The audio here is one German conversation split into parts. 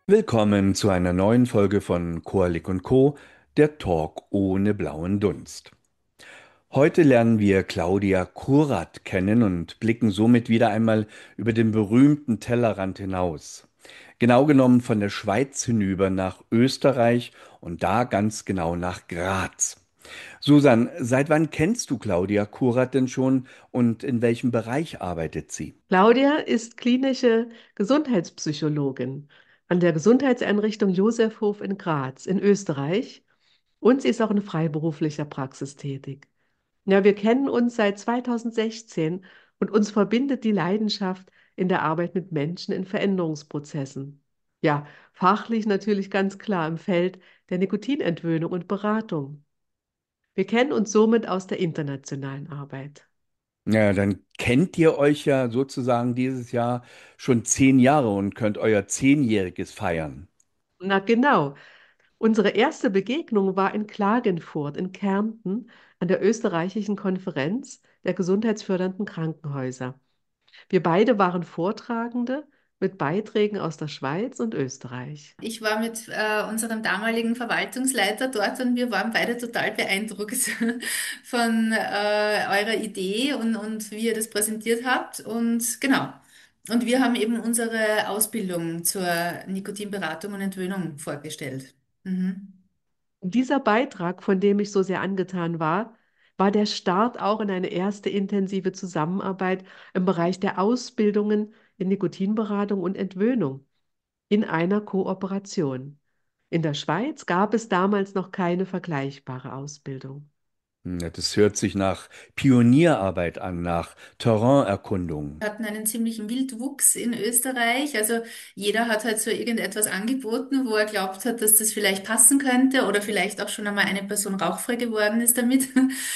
Willkommen zu einer neuen Folge von Koalik und Co., der Talk ohne blauen Dunst. Heute lernen wir Claudia Kurat kennen und blicken somit wieder einmal über den berühmten Tellerrand hinaus. Genau genommen von der Schweiz hinüber nach Österreich und da ganz genau nach Graz. Susan, seit wann kennst du Claudia Kurat denn schon und in welchem Bereich arbeitet sie? Claudia ist klinische Gesundheitspsychologin an der Gesundheitseinrichtung Josefhof in Graz in Österreich und sie ist auch in freiberuflicher Praxis tätig. Ja, wir kennen uns seit 2016 und uns verbindet die Leidenschaft in der Arbeit mit Menschen in Veränderungsprozessen. Ja, fachlich natürlich ganz klar im Feld der Nikotinentwöhnung und Beratung. Wir kennen uns somit aus der internationalen Arbeit. Ja, dann kennt ihr euch ja sozusagen dieses Jahr schon 10 Jahre und könnt euer Zehnjähriges feiern. Na genau. Unsere erste Begegnung war in Klagenfurt in Kärnten an der österreichischen Konferenz der gesundheitsfördernden Krankenhäuser. Wir beide waren Vortragende mit Beiträgen aus der Schweiz und Österreich. Ich war mit unserem damaligen Verwaltungsleiter dort und wir waren beide total beeindruckt von eurer Idee und wie ihr das präsentiert habt. Und genau. Und wir haben eben unsere Ausbildung zur Nikotinberatung und Entwöhnung vorgestellt. Mhm. Und dieser Beitrag, von dem ich so sehr angetan war, war der Start auch in eine erste intensive Zusammenarbeit im Bereich der Ausbildungen in Nikotinberatung und Entwöhnung in einer Kooperation. In der Schweiz gab es damals noch keine vergleichbare Ausbildung. Ja, das hört sich nach Pionierarbeit an, nach Terrainerkundung. Wir hatten einen ziemlichen Wildwuchs in Österreich. Also jeder hat halt so irgendetwas angeboten, wo er glaubt hat, dass das vielleicht passen könnte oder vielleicht auch schon einmal eine Person rauchfrei geworden ist damit.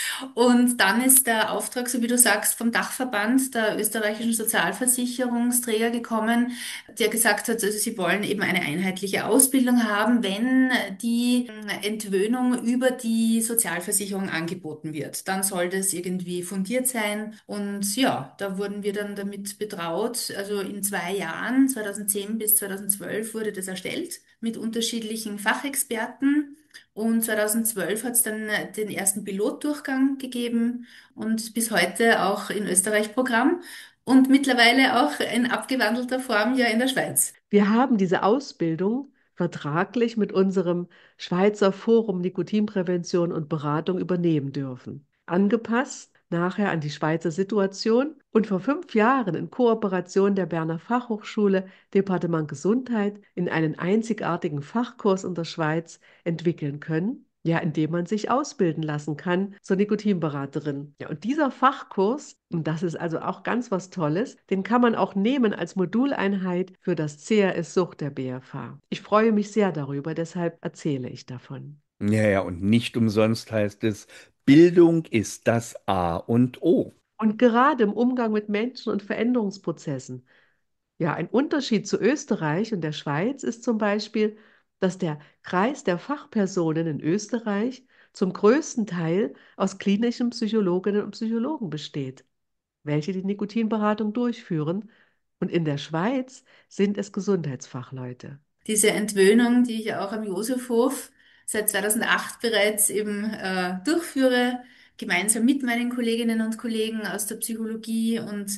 Und dann ist der Auftrag, so wie du sagst, vom Dachverband der österreichischen Sozialversicherungsträger gekommen, der gesagt hat, also sie wollen eben eine einheitliche Ausbildung haben, wenn die Entwöhnung über die Sozialversicherung angeboten wird. Dann soll das irgendwie fundiert sein. Und ja, da wurden wir dann damit betraut. Also in 2 Jahren, 2010 bis 2012, wurde das erstellt mit unterschiedlichen Fachexperten. Und 2012 hat es dann den ersten Pilotdurchgang gegeben und bis heute auch in Österreich Programm und mittlerweile auch in abgewandelter Form ja in der Schweiz. Wir haben diese Ausbildung vertraglich mit unserem Schweizer Forum Nikotinprävention und Beratung übernehmen dürfen. Angepasst nachher an die Schweizer Situation und vor 5 Jahren in Kooperation der Berner Fachhochschule Departement Gesundheit in einen einzigartigen Fachkurs in der Schweiz entwickeln können. Ja, indem man sich ausbilden lassen kann zur Nikotinberaterin. Ja, und dieser Fachkurs, und das ist also auch ganz was Tolles, den kann man auch nehmen als Moduleinheit für das CRS Sucht der BFH. Ich freue mich sehr darüber, deshalb erzähle ich davon. Ja, ja, und nicht umsonst heißt es, Bildung ist das A und O. Und gerade im Umgang mit Menschen und Veränderungsprozessen. Ja, ein Unterschied zu Österreich und der Schweiz ist zum Beispiel, dass der Kreis der Fachpersonen in Österreich zum größten Teil aus klinischen Psychologinnen und Psychologen besteht, welche die Nikotinberatung durchführen. Und in der Schweiz sind es Gesundheitsfachleute. Diese Entwöhnung, die ich auch am Josefhof seit 2008 bereits eben durchführe, gemeinsam mit meinen Kolleginnen und Kollegen aus der Psychologie. Und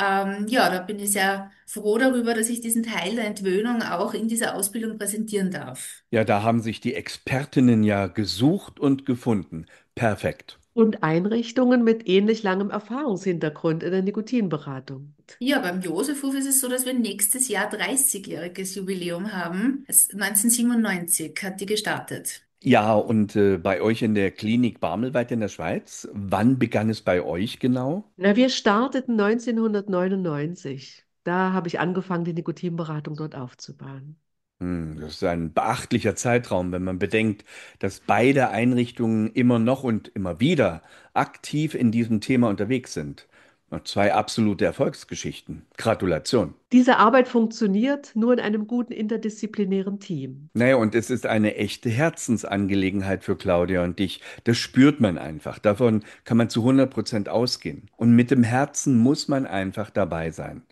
ja, da bin ich sehr froh darüber, dass ich diesen Teil der Entwöhnung auch in dieser Ausbildung präsentieren darf. Ja, da haben sich die Expertinnen ja gesucht und gefunden. Perfekt. Und Einrichtungen mit ähnlich langem Erfahrungshintergrund in der Nikotinberatung. Ja, beim Josefhof ist es so, dass wir nächstes Jahr 30-jähriges Jubiläum haben. 1997 hat die gestartet. Ja, und bei euch in der Klinik Barmelweid in der Schweiz, wann begann es bei euch genau? Na, wir starteten 1999. Da habe ich angefangen, die Nikotinberatung dort aufzubauen. Das ist ein beachtlicher Zeitraum, wenn man bedenkt, dass beide Einrichtungen immer noch und immer wieder aktiv in diesem Thema unterwegs sind. Zwei absolute Erfolgsgeschichten. Gratulation. Diese Arbeit funktioniert nur in einem guten interdisziplinären Team. Naja, und es ist eine echte Herzensangelegenheit für Claudia und dich. Das spürt man einfach. Davon kann man zu 100% ausgehen. Und mit dem Herzen muss man einfach dabei sein.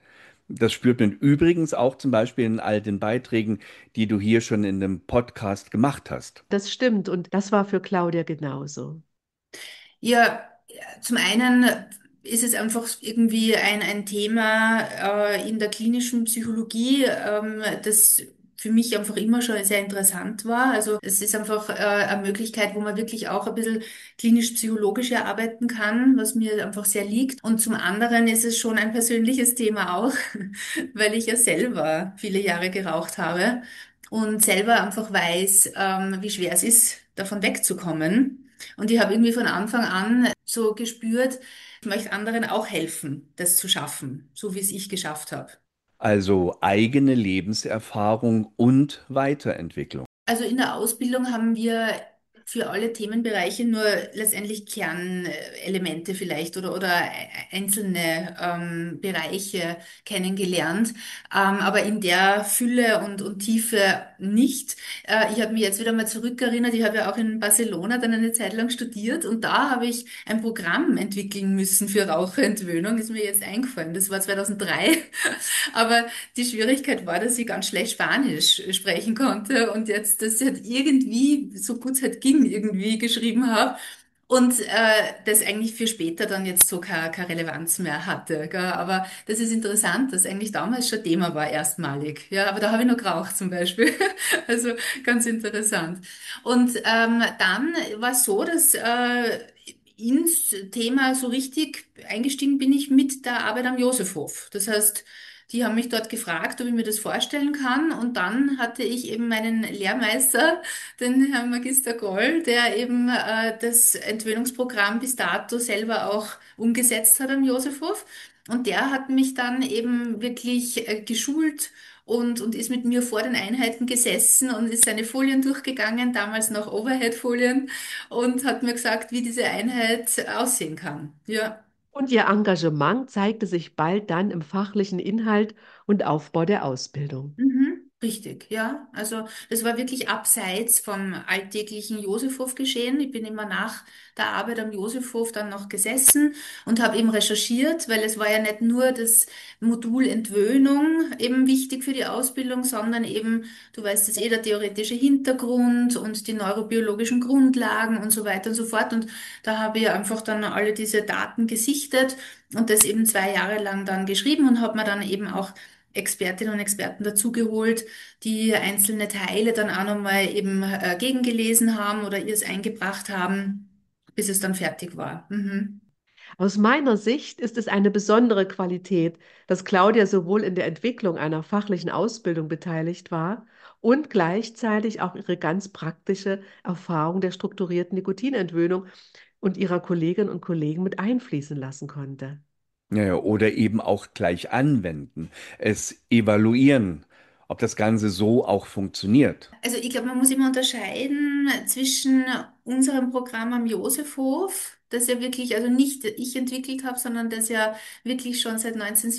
Das spürt man übrigens auch zum Beispiel in all den Beiträgen, die du hier schon in dem Podcast gemacht hast. Das stimmt und das war für Claudia genauso. Ja, zum einen ist es einfach irgendwie ein Thema in der klinischen Psychologie, das für mich einfach immer schon sehr interessant war. Also es ist einfach eine Möglichkeit, wo man wirklich auch ein bisschen klinisch-psychologisch erarbeiten kann, was mir einfach sehr liegt. Und zum anderen ist es schon ein persönliches Thema auch, weil ich ja selber viele Jahre geraucht habe und selber einfach weiß, wie schwer es ist, davon wegzukommen. Und ich habe irgendwie von Anfang an so gespürt, ich möchte anderen auch helfen, das zu schaffen, so wie es ich geschafft habe. Also eigene Lebenserfahrung und Weiterentwicklung. Also in der Ausbildung haben wir für alle Themenbereiche nur letztendlich Kernelemente vielleicht oder einzelne Bereiche kennengelernt, aber in der Fülle und Tiefe nicht. Ich habe mich jetzt wieder mal zurückerinnert, ich habe ja auch in Barcelona dann eine Zeit lang studiert und da habe ich ein Programm entwickeln müssen für Raucherentwöhnung, ist mir jetzt eingefallen. Das war 2003, aber die Schwierigkeit war, dass ich ganz schlecht Spanisch sprechen konnte und jetzt das halt irgendwie, so gut es halt ging, irgendwie geschrieben habe. Und das eigentlich für später dann jetzt so keine Relevanz mehr hatte. Gell? Aber das ist interessant, dass eigentlich damals schon Thema war, erstmalig. Ja, aber da habe ich noch geraucht zum Beispiel. Also ganz interessant. Und dann war es so, dass ins Thema so richtig eingestiegen bin ich mit der Arbeit am Josefhof. Das heißt, die haben mich dort gefragt, ob ich mir das vorstellen kann. Und dann hatte ich eben meinen Lehrmeister, den Herrn Magister Goll, der eben das Entwöhnungsprogramm bis dato selber auch umgesetzt hat am Josefhof. Und der hat mich dann eben wirklich geschult und ist mit mir vor den Einheiten gesessen und ist seine Folien durchgegangen, damals noch Overhead-Folien, und hat mir gesagt, wie diese Einheit aussehen kann. Ja. Und ihr Engagement zeigte sich bald dann im fachlichen Inhalt und Aufbau der Ausbildung. Mhm, richtig, ja. Also das war wirklich abseits vom alltäglichen Josefhof geschehen. Ich bin immer nach der Arbeit am Josefhof dann noch gesessen und habe eben recherchiert, weil es war ja nicht nur das Modul Entwöhnung eben wichtig für die Ausbildung, sondern eben, du weißt es eh, der theoretische Hintergrund und die neurobiologischen Grundlagen und so weiter und so fort. Und da habe ich einfach dann alle diese Daten gesichtet und das eben 2 Jahre lang dann geschrieben und habe mir dann eben auch Expertinnen und Experten dazugeholt, die einzelne Teile dann auch nochmal eben gegengelesen haben oder ihr es eingebracht haben, bis es dann fertig war. Mhm. Aus meiner Sicht ist es eine besondere Qualität, dass Claudia sowohl in der Entwicklung einer fachlichen Ausbildung beteiligt war und gleichzeitig auch ihre ganz praktische Erfahrung der strukturierten Nikotinentwöhnung und ihrer Kolleginnen und Kollegen mit einfließen lassen konnte. Ja, ja, oder eben auch gleich anwenden, es evaluieren, ob das Ganze so auch funktioniert. Also ich glaube, man muss immer unterscheiden zwischen unserem Programm am Josefhof, das ja wirklich, also nicht ich entwickelt habe, sondern das ja wirklich schon seit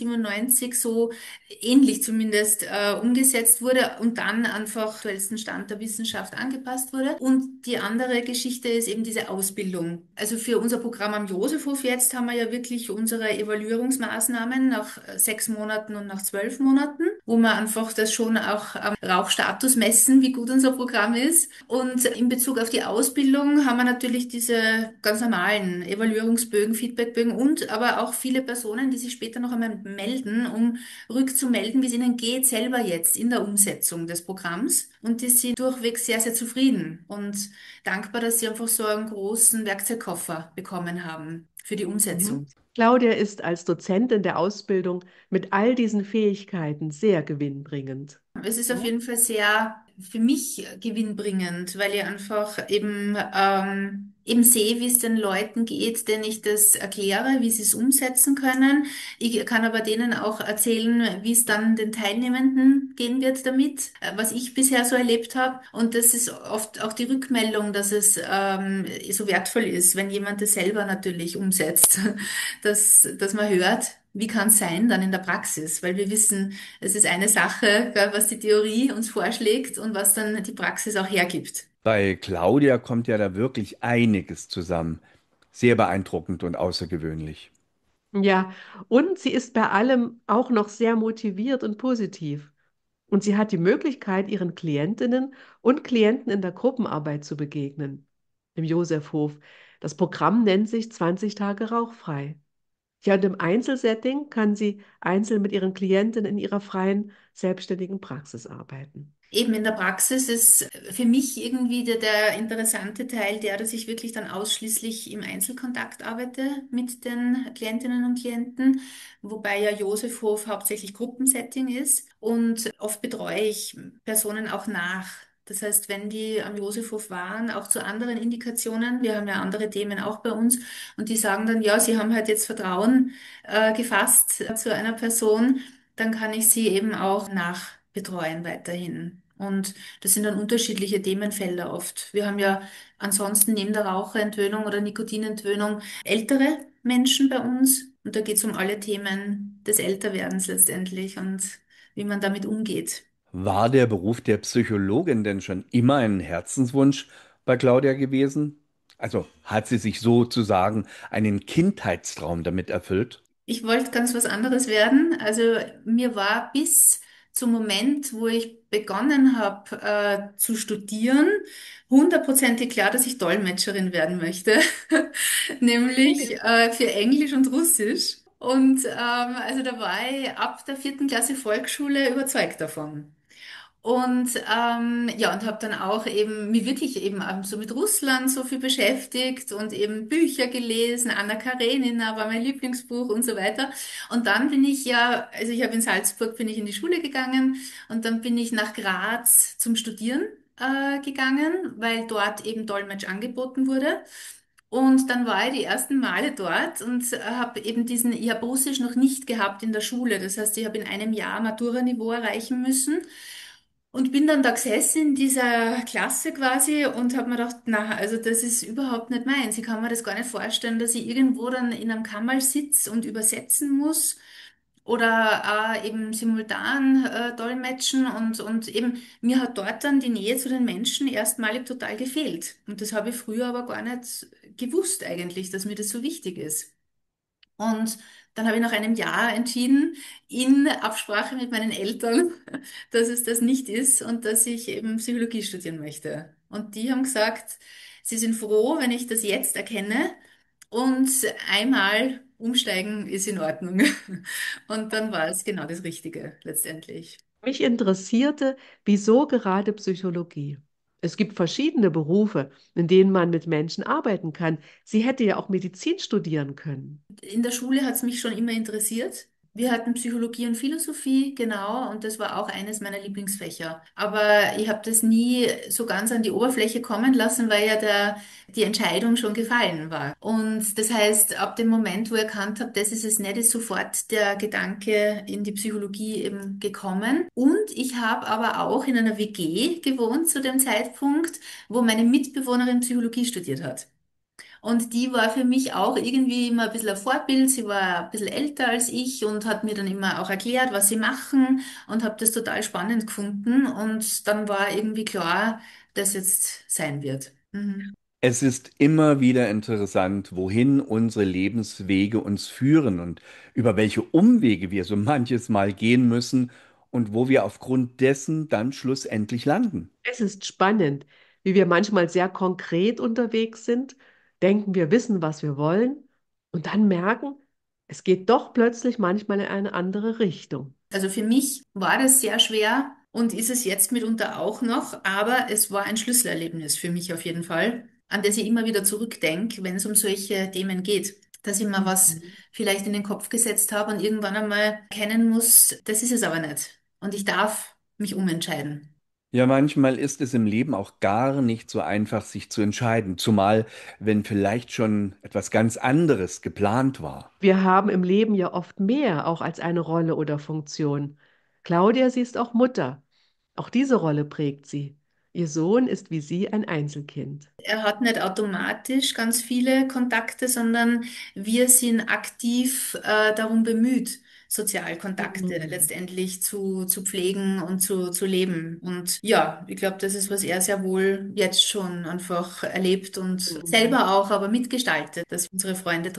1997 so ähnlich zumindest umgesetzt wurde und dann einfach aktuellsten Stand der Wissenschaft angepasst wurde. Und die andere Geschichte ist eben diese Ausbildung. Also für unser Programm am Josefhof jetzt haben wir ja wirklich unsere Evaluierungsmaßnahmen nach 6 Monaten und nach 12 Monaten, wo wir einfach das schon auch am Rauchstatus messen, wie gut unser Programm ist. Und in Bezug auf die Ausbildung haben wir natürlich diese ganz normalen Evaluierungsbögen, Feedbackbögen und aber auch viele Personen, die sich später noch einmal melden, um rückzumelden, wie es ihnen geht, selber jetzt in der Umsetzung des Programms. Und die sind durchweg sehr, sehr zufrieden und dankbar, dass sie einfach so einen großen Werkzeugkoffer bekommen haben für die Mhm. Umsetzung. Claudia ist als Dozentin der Ausbildung mit all diesen Fähigkeiten sehr gewinnbringend. Es ist auf jeden Fall sehr für mich gewinnbringend, weil ich einfach eben sehe, wie es den Leuten geht, denen ich das erkläre, wie sie es umsetzen können. Ich kann aber denen auch erzählen, wie es dann den Teilnehmenden gehen wird damit, was ich bisher so erlebt habe. Und das ist oft auch die Rückmeldung, dass es so wertvoll ist, wenn jemand das selber natürlich umsetzt, dass man hört. Wie kann es sein dann in der Praxis? Weil wir wissen, es ist eine Sache, gell, was die Theorie uns vorschlägt und was dann die Praxis auch hergibt. Bei Claudia kommt ja da wirklich einiges zusammen. Sehr beeindruckend und außergewöhnlich. Ja, und sie ist bei allem auch noch sehr motiviert und positiv. Und sie hat die Möglichkeit, ihren Klientinnen und Klienten in der Gruppenarbeit zu begegnen. Im Josefhof. Das Programm nennt sich 20 Tage rauchfrei. Ja, und im Einzelsetting kann sie einzeln mit ihren Klientinnen in ihrer freien, selbstständigen Praxis arbeiten. Eben in der Praxis ist für mich irgendwie der interessante Teil der, dass ich wirklich dann ausschließlich im Einzelkontakt arbeite mit den Klientinnen und Klienten, wobei ja Josefhof hauptsächlich Gruppensetting ist und oft betreue ich Personen auch nach. Das heißt, wenn die am Josefhof waren, auch zu anderen Indikationen, wir haben ja andere Themen auch bei uns, und die sagen dann, ja, sie haben halt jetzt Vertrauen gefasst zu einer Person, dann kann ich sie eben auch nachbetreuen weiterhin. Und das sind dann unterschiedliche Themenfelder oft. Wir haben ja ansonsten neben der Raucherentwöhnung oder Nikotinentwöhnung ältere Menschen bei uns. Und da geht es um alle Themen des Älterwerdens letztendlich und wie man damit umgeht. War der Beruf der Psychologin denn schon immer ein Herzenswunsch bei Claudia gewesen? Also hat sie sich sozusagen einen Kindheitstraum damit erfüllt? Ich wollte ganz was anderes werden. Also mir war bis zum Moment, wo ich begonnen habe zu studieren, hundertprozentig klar, dass ich Dolmetscherin werden möchte, nämlich für Englisch und Russisch. Und also da war ich ab der 4. Klasse Volksschule überzeugt davon. Und ja, und habe dann auch eben mich wirklich eben so mit Russland so viel beschäftigt und eben Bücher gelesen. Anna Karenina war mein Lieblingsbuch und so weiter. Und dann bin ich ja, also ich habe in Salzburg bin ich in die Schule gegangen und dann bin ich nach Graz zum Studieren gegangen, weil dort eben Dolmetsch angeboten wurde. Und dann war ich die ersten Male dort und habe eben ich habe Russisch noch nicht gehabt in der Schule. Das heißt, ich habe in einem Jahr Matura-Niveau erreichen müssen. Und bin dann da gesessen in dieser Klasse quasi und habe mir gedacht, na, also das ist überhaupt nicht meins. Ich kann mir das gar nicht vorstellen, dass ich irgendwo dann in einem Kammerl sitze und übersetzen muss oder eben simultan dolmetschen und eben mir hat dort dann die Nähe zu den Menschen erstmalig total gefehlt. Und das habe ich früher aber gar nicht gewusst eigentlich, dass mir das so wichtig ist. Und dann habe ich nach einem Jahr entschieden, in Absprache mit meinen Eltern, dass es das nicht ist und dass ich eben Psychologie studieren möchte. Und die haben gesagt, sie sind froh, wenn ich das jetzt erkenne und einmal umsteigen ist in Ordnung. Und dann war es genau das Richtige letztendlich. Mich interessierte, wieso gerade Psychologie. Es gibt verschiedene Berufe, in denen man mit Menschen arbeiten kann. Sie hätte ja auch Medizin studieren können. In der Schule hat es mich schon immer interessiert. Wir hatten Psychologie und Philosophie, genau, und das war auch eines meiner Lieblingsfächer. Aber ich habe das nie so ganz an die Oberfläche kommen lassen, weil ja die Entscheidung schon gefallen war. Und das heißt, ab dem Moment, wo ich erkannt habe, das ist es nicht, ist sofort der Gedanke in die Psychologie eben gekommen. Und ich habe aber auch in einer WG gewohnt zu dem Zeitpunkt, wo meine Mitbewohnerin Psychologie studiert hat. Und die war für mich auch irgendwie immer ein bisschen ein Vorbild. Sie war ein bisschen älter als ich und hat mir dann immer auch erklärt, was sie machen und habe das total spannend gefunden. Und dann war irgendwie klar, dass jetzt sein wird. Mhm. Es ist immer wieder interessant, wohin unsere Lebenswege uns führen und über welche Umwege wir so manches Mal gehen müssen und wo wir aufgrund dessen dann schlussendlich landen. Es ist spannend, wie wir manchmal sehr konkret unterwegs sind, denken, wir wissen, was wir wollen, und dann merken, es geht doch plötzlich manchmal in eine andere Richtung. Also für mich war das sehr schwer und ist es jetzt mitunter auch noch, aber es war ein Schlüsselerlebnis für mich auf jeden Fall, an das ich immer wieder zurückdenke, wenn es um solche Themen geht. Dass ich mir was Mhm. vielleicht in den Kopf gesetzt habe und irgendwann einmal erkennen muss, das ist es aber nicht. Und ich darf mich umentscheiden. Ja, manchmal ist es im Leben auch gar nicht so einfach, sich zu entscheiden, zumal wenn vielleicht schon etwas ganz anderes geplant war. Wir haben im Leben ja oft mehr auch als eine Rolle oder Funktion. Claudia, sie ist auch Mutter. Auch diese Rolle prägt sie. Ihr Sohn ist wie sie ein Einzelkind. Er hat nicht automatisch ganz viele Kontakte, sondern wir sind aktiv darum bemüht, Sozialkontakte Mhm. letztendlich zu pflegen und zu leben. Und ja, ich glaube, das ist, was er sehr wohl jetzt schon einfach erlebt und Mhm. selber auch aber mitgestaltet, dass wir unsere Freunde treffen.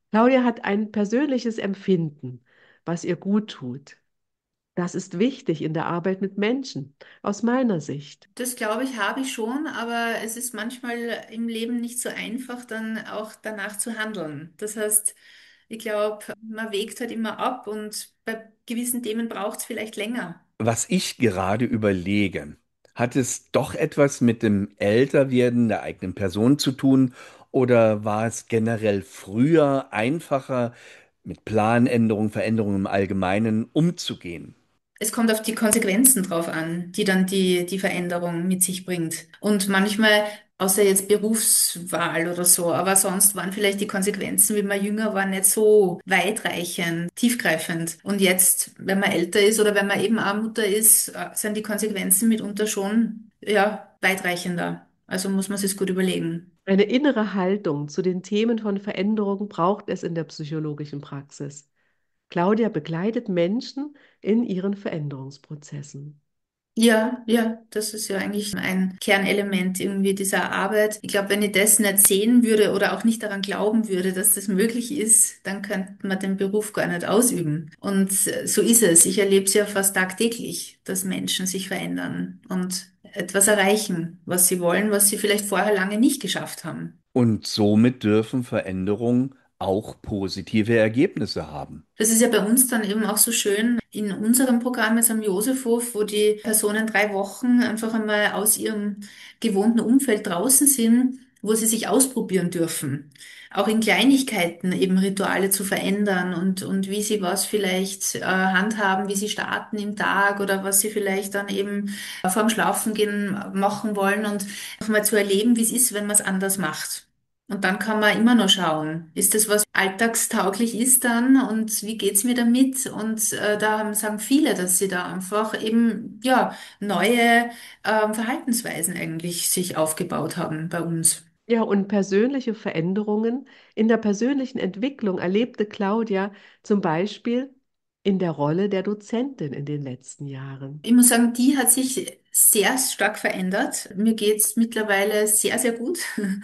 Claudia hat ein persönliches Empfinden, was ihr gut tut. Das ist wichtig in der Arbeit mit Menschen, aus meiner Sicht. Das glaube ich, habe ich schon, aber es ist manchmal im Leben nicht so einfach, dann auch danach zu handeln. Das heißt, ich glaube, man wägt halt immer ab und bei gewissen Themen braucht es vielleicht länger. Was ich gerade überlege, hat es doch etwas mit dem Älterwerden der eigenen Person zu tun oder war es generell früher einfacher, mit Planänderungen, Veränderungen im Allgemeinen umzugehen? Es kommt auf die Konsequenzen drauf an, die dann die Veränderung mit sich bringt. Und manchmal, außer jetzt Berufswahl oder so, aber sonst waren vielleicht die Konsequenzen, wie man jünger war, nicht so weitreichend, tiefgreifend. Und jetzt, wenn man älter ist oder wenn man eben auch Mutter ist, sind die Konsequenzen mitunter schon, ja, weitreichender. Also muss man sich gut überlegen. Eine innere Haltung zu den Themen von Veränderung braucht es in der psychologischen Praxis. Claudia begleitet Menschen in ihren Veränderungsprozessen. Ja, ja, das ist ja eigentlich ein Kernelement irgendwie dieser Arbeit. Ich glaube, wenn ich das nicht sehen würde oder auch nicht daran glauben würde, dass das möglich ist, dann könnte man den Beruf gar nicht ausüben. Und so ist es. Ich erlebe es ja fast tagtäglich, dass Menschen sich verändern und etwas erreichen, was sie wollen, was sie vielleicht vorher lange nicht geschafft haben. Und somit dürfen Veränderungen auch positive Ergebnisse haben. Das ist ja bei uns dann eben auch so schön in unserem Programm jetzt am Josefhof, wo die Personen 3 Wochen einfach einmal aus ihrem gewohnten Umfeld draußen sind, wo sie sich ausprobieren dürfen. Auch in Kleinigkeiten eben Rituale zu verändern und wie sie was vielleicht handhaben, wie sie starten im Tag oder was sie vielleicht dann eben vorm Schlafengehen machen wollen und auch mal zu erleben, wie es ist, wenn man es anders macht. Und dann kann man immer noch schauen, ist das was alltagstauglich ist dann und wie geht's mir damit? Und sagen viele, dass sie da einfach eben ja neue Verhaltensweisen eigentlich sich aufgebaut haben bei uns. Ja, und persönliche Veränderungen in der persönlichen Entwicklung erlebte Claudia zum Beispiel in der Rolle der Dozentin in den letzten Jahren. Ich muss sagen, die hat sich sehr stark verändert. Mir geht's mittlerweile sehr, sehr gut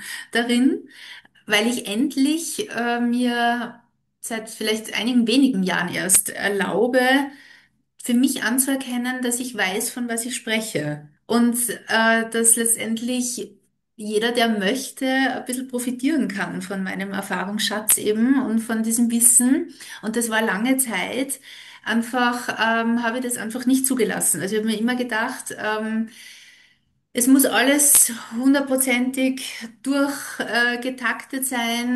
darin, weil ich endlich mir seit vielleicht einigen wenigen Jahren erst erlaube, für mich anzuerkennen, dass ich weiß, von was ich spreche. Und dass letztendlich jeder, der möchte, ein bisschen profitieren kann von meinem Erfahrungsschatz eben und von diesem Wissen. Und das war lange Zeit. Einfach habe ich das einfach nicht zugelassen. Also ich habe mir immer gedacht, es muss alles hundertprozentig durchgetaktet sein.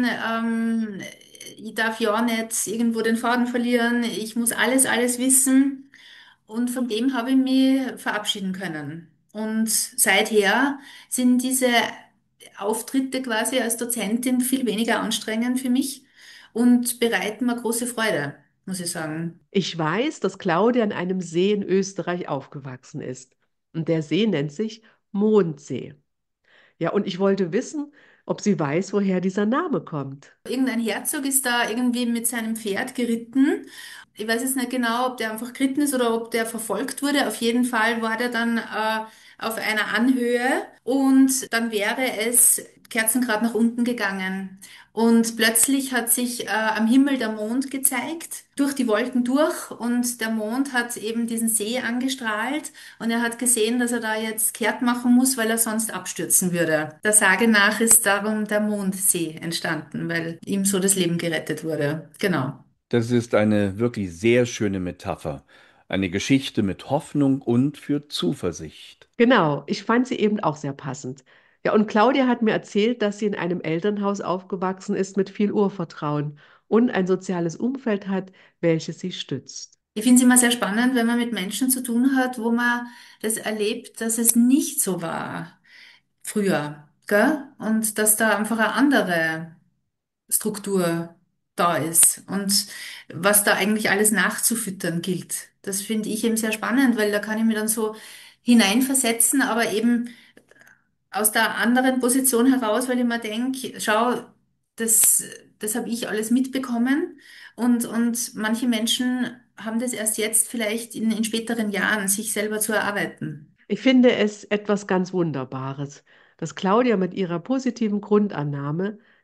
Ich darf ja nicht irgendwo den Faden verlieren. Ich muss alles wissen. Und von dem habe ich mich verabschieden können. Und seither sind diese Auftritte quasi als Dozentin viel weniger anstrengend für mich und bereiten mir große Freude, muss ich sagen. Ich weiß, dass Claudia an einem See in Österreich aufgewachsen ist. Und der See nennt sich Mondsee. Ja, und ich wollte wissen, ob sie weiß, woher dieser Name kommt. Irgendein Herzog ist da irgendwie mit seinem Pferd geritten. Ich weiß jetzt nicht genau, ob der einfach geritten ist oder ob der verfolgt wurde. Auf jeden Fall war der dann auf einer Anhöhe und dann wäre es Kerzengrad nach unten gegangen. Und plötzlich hat sich am Himmel der Mond gezeigt, durch die Wolken durch und der Mond hat eben diesen See angestrahlt und er hat gesehen, dass er da jetzt kehrt machen muss, weil er sonst abstürzen würde. Der Sage nach ist darum der Mondsee entstanden, weil ihm so das Leben gerettet wurde. Genau. Das ist eine wirklich sehr schöne Metapher. Eine Geschichte mit Hoffnung und für Zuversicht. Genau, ich fand sie eben auch sehr passend. Ja, und Claudia hat mir erzählt, dass sie in einem Elternhaus aufgewachsen ist mit viel Urvertrauen und ein soziales Umfeld hat, welches sie stützt. Ich finde es immer sehr spannend, wenn man mit Menschen zu tun hat, wo man das erlebt, dass es nicht so war früher, gell? Und dass da einfach eine andere Struktur da ist und was da eigentlich alles nachzufüttern gilt. Das finde ich eben sehr spannend, weil da kann ich mir dann so hineinversetzen, aber eben aus der anderen Position heraus, weil ich mir denke, schau, das, das habe ich alles mitbekommen und manche Menschen haben das erst jetzt vielleicht in späteren Jahren sich selber zu erarbeiten. Ich finde es etwas ganz Wunderbares, dass Claudia mit ihrer positiven Grundannahme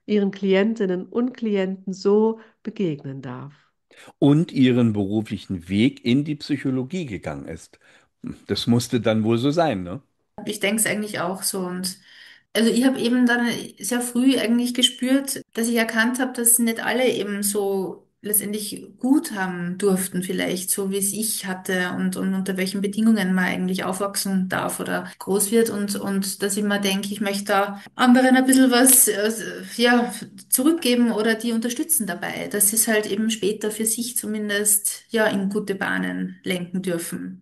ihren Klientinnen und Klienten so begegnen darf. Und ihren beruflichen Weg in die Psychologie gegangen ist. Das musste dann wohl so sein, ne? Ich denke es eigentlich auch so. Und also ich habe eben dann sehr früh eigentlich gespürt, dass ich erkannt habe, dass nicht alle eben so letztendlich gut haben durften, vielleicht so wie es ich hatte und unter welchen Bedingungen man eigentlich aufwachsen darf oder groß wird und dass ich mir denke, ich möchte da anderen ein bisschen was ja, zurückgeben oder die unterstützen dabei, dass sie es halt eben später für sich zumindest ja in gute Bahnen lenken dürfen.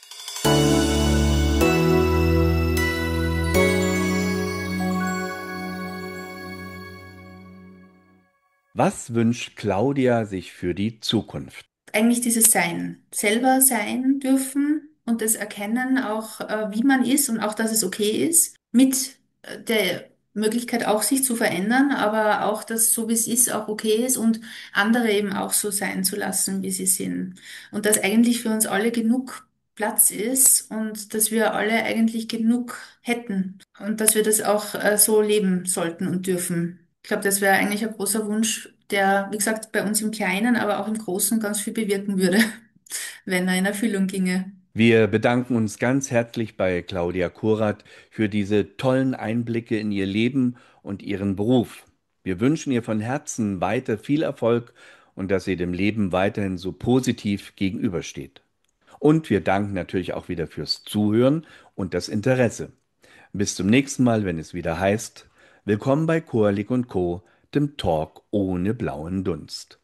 Was wünscht Claudia sich für die Zukunft? Eigentlich dieses Sein, selber sein dürfen und das Erkennen auch, wie man ist und auch, dass es okay ist, mit der Möglichkeit auch sich zu verändern, aber auch, dass so wie es ist auch okay ist und andere eben auch so sein zu lassen, wie sie sind. Und dass eigentlich für uns alle genug Platz ist und dass wir alle eigentlich genug hätten und dass wir das auch so leben sollten und dürfen. Ich glaube, das wäre eigentlich ein großer Wunsch, der, wie gesagt, bei uns im Kleinen, aber auch im Großen ganz viel bewirken würde, wenn er in Erfüllung ginge. Wir bedanken uns ganz herzlich bei Claudia Kurat für diese tollen Einblicke in ihr Leben und ihren Beruf. Wir wünschen ihr von Herzen weiter viel Erfolg und dass sie dem Leben weiterhin so positiv gegenübersteht. Und wir danken natürlich auch wieder fürs Zuhören und das Interesse. Bis zum nächsten Mal, wenn es wieder heißt, Willkommen bei Koalik und Co., dem Talk ohne blauen Dunst.